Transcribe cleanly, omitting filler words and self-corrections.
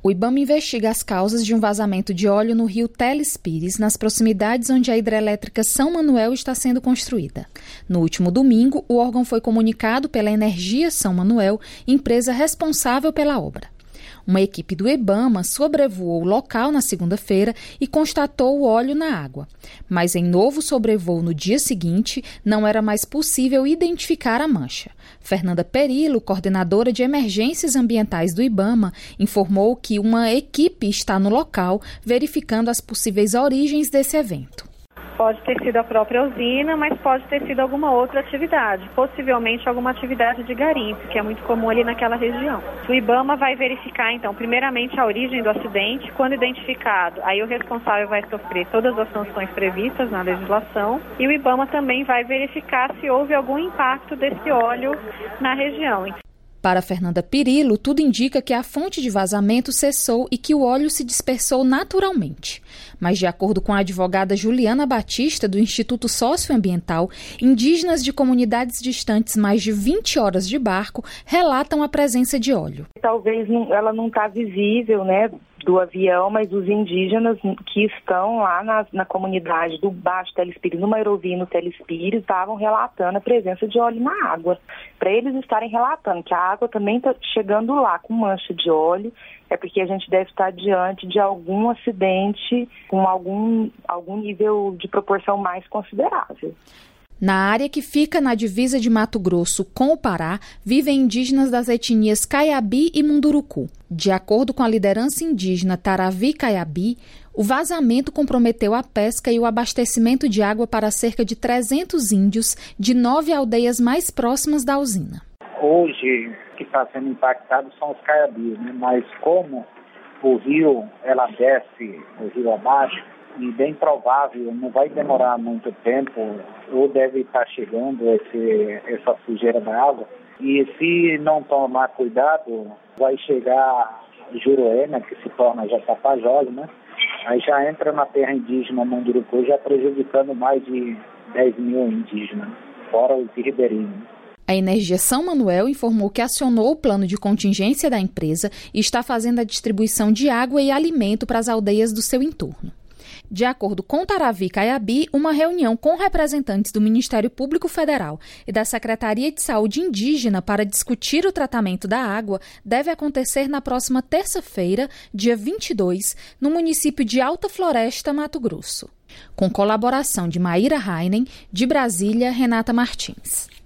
O IBAMA investiga as causas de um vazamento de óleo no rio Teles Pires, nas proximidades onde a hidrelétrica São Manuel está sendo construída. No último domingo, o órgão foi comunicado pela Energia São Manuel, empresa responsável pela obra. Uma equipe do IBAMA sobrevoou o local na segunda-feira e constatou o óleo na água. Mas em novo sobrevoo no dia seguinte, não era mais possível identificar a mancha. Fernanda Perillo, coordenadora de emergências ambientais do IBAMA, informou que uma equipe está no local verificando as possíveis origens desse evento. Pode ter sido a própria usina, mas pode ter sido alguma outra atividade, possivelmente alguma atividade de garimpo, que é muito comum ali naquela região. O IBAMA vai verificar, então, primeiramente a origem do acidente. Quando identificado, aí o responsável vai sofrer todas as sanções previstas na legislação, e o IBAMA também vai verificar se houve algum impacto desse óleo na região. Para Fernanda Perillo, tudo indica que a fonte de vazamento cessou e que o óleo se dispersou naturalmente. Mas, de acordo com a advogada Juliana Batista, do Instituto Socioambiental, indígenas de comunidades distantes mais de 20 horas de barco relatam a presença de óleo. Talvez ela não está visível, né, do avião, mas os indígenas que estão lá na comunidade do Baixo Teles Pires, no Mairovino Teles Pires, estavam relatando a presença de óleo na água. Para eles estarem relatando que a água também está chegando lá com mancha de óleo, é porque a gente deve estar diante de algum acidente com algum nível de proporção mais considerável. Na área que fica na divisa de Mato Grosso com o Pará, vivem indígenas das etnias Caiabi e Munduruku. De acordo com a liderança indígena Taravi Caiabi, o vazamento comprometeu a pesca e o abastecimento de água para cerca de 300 índios de 9 aldeias mais próximas da usina. Hoje, o que está sendo impactado são os Caiabi, né? Mas como o rio, ela desce o rio abaixo, e bem provável, não vai demorar muito tempo, ou deve estar chegando essa sujeira da água. E se não tomar cuidado, vai chegar Juruena, que se torna já Tapajós, né? Aí já entra na terra indígena Munduruku, já prejudicando mais de 10 mil indígenas, fora os ribeirinhos. A Energia São Manuel informou que acionou o plano de contingência da empresa e está fazendo a distribuição de água e alimento para as aldeias do seu entorno. De acordo com Taravi Caiabi, uma reunião com representantes do Ministério Público Federal e da Secretaria de Saúde Indígena para discutir o tratamento da água deve acontecer na próxima terça-feira, dia 22, no município de Alta Floresta, Mato Grosso. Com colaboração de Maíra Heinen, de Brasília, Renata Martins.